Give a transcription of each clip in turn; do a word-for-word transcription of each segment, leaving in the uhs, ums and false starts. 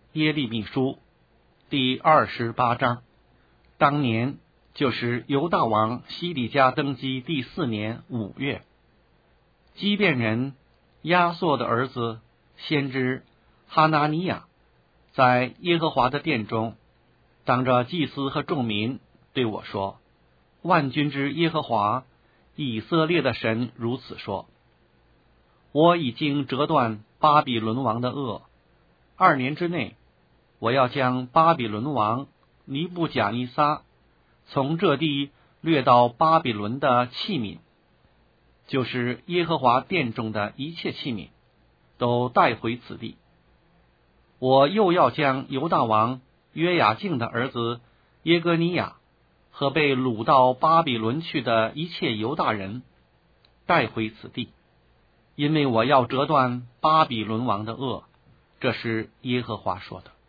耶利米书第二十八章。当年就是犹大王西底家登基第四年五月，基遍人亚朔的儿子先知哈拿尼亚在耶和华的殿中，当着祭司和众民对我说：万军之耶和华以色列的神如此说，我已经折断巴比伦王的轭，二年之内，我要将巴比伦王尼布甲尼撒从这地掠到巴比伦的器皿，就是耶和华殿中的一切器皿，都带回此地。我又要将犹大王约雅敬的儿子耶哥尼亚和被掳到巴比伦去的一切犹大人带回此地，因为我要折断巴比伦王的轭，这是耶和华说的。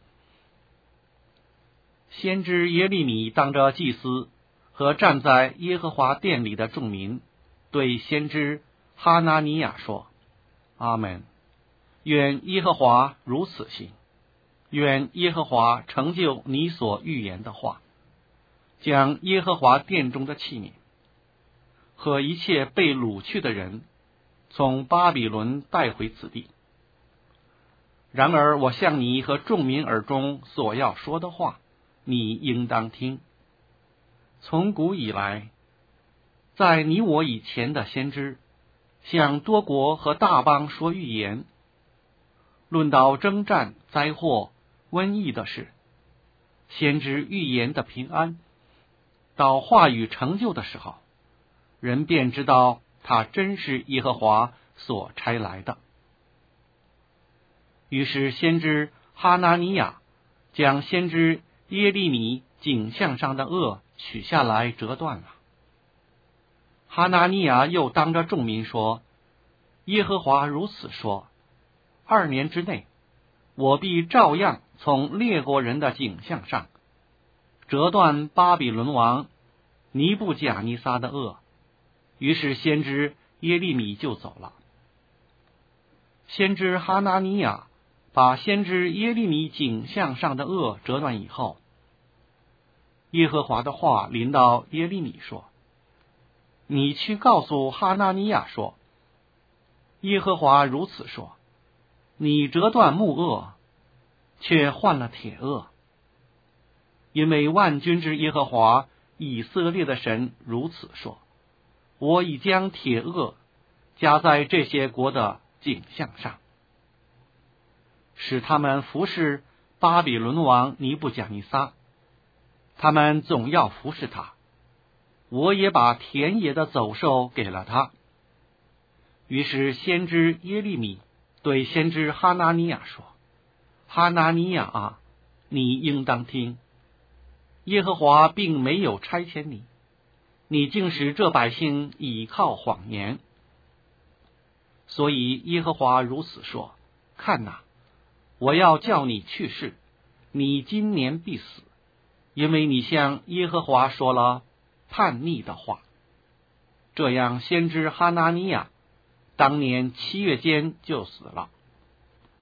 先知耶利米当着祭司和站在耶和华殿里的众民，对先知哈拿尼亚说：阿们，愿耶和华如此行，愿耶和华成就你所预言的话，将耶和华殿中的器皿和一切被掳去的人从巴比伦带回此地。然而我向你和众民耳中所要说的话，你应当听。从古以来，在你我以前的先知向多国和大邦说预言，论到征战、灾祸、瘟疫的事，先知预言的平安，到话语成就的时候，人便知道他真是耶和华所差来的。于是先知哈拿尼亚将先知耶利米颈项上的轭取下来折断了。哈拿尼亚又当着众民说：耶和华如此说，二年之内，我必照样从列国人的颈项上折断巴比伦王尼布甲尼撒的轭。于是先知耶利米就走了。先知哈拿尼亚把先知耶利米颈项上的轭折断以后，耶和华的话临到耶利米说：你去告诉哈拿尼亚说，耶和华如此说，你折断木轭，却换了铁轭，因为万军之耶和华以色列的神如此说，我已将铁轭加在这些国的颈项上，使他们服侍巴比伦王尼布甲尼撒，他们总要服侍他。我也把田野的走兽给了他。于是先知耶利米对先知哈拿尼亚说：哈拿尼亚啊，你应当听，耶和华并没有差遣你，你竟使这百姓倚靠谎言。所以耶和华如此说：看哪，我要叫你去世，你今年必死，因为你向耶和华说了叛逆的话。这样先知哈拿尼亚当年七月间就死了。